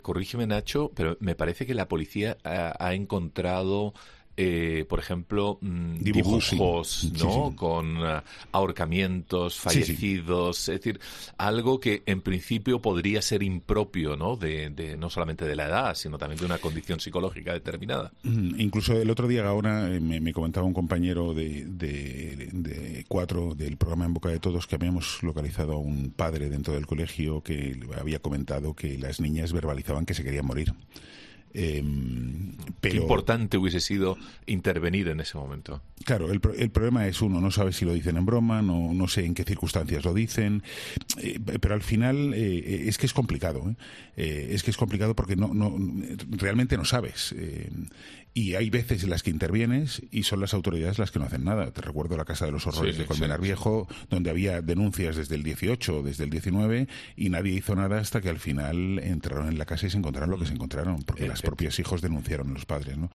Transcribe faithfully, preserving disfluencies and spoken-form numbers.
Corrígeme, Nacho, pero me parece que la policía ha, ha encontrado, eh, por ejemplo, mmm, dibujos, dibujos, sí. ¿no? Sí, sí. Con uh, ahorcamientos, fallecidos, sí, sí. Es decir, algo que en principio podría ser impropio, ¿no? De, de no solamente de la edad, sino también de una condición psicológica determinada. Mm, incluso el otro día, ahora, eh, me, me comentaba un compañero de, de, de Cuatro, del programa En Boca de Todos, que habíamos localizado a un padre dentro del colegio que había comentado que las niñas verbalizaban que se querían morir. Eh, pero, Qué importante hubiese sido intervenir en ese momento. Claro, el, el problema es uno, no sabe si lo dicen en broma, no, no sé en qué circunstancias lo dicen, eh, pero al final eh, es que es complicado, ¿eh? Eh, es que es complicado porque no, no realmente no sabes. Eh, y hay veces en las que intervienes y son las autoridades las que no hacen nada. Te recuerdo la Casa de los Horrores sí, de Colmenar sí, Viejo, sí. donde había denuncias desde el dieciocho o desde el diecinueve y nadie hizo nada hasta que al final entraron en la casa y se encontraron lo que se encontraron, porque las propias hijos denunciaron a los padres, ¿no?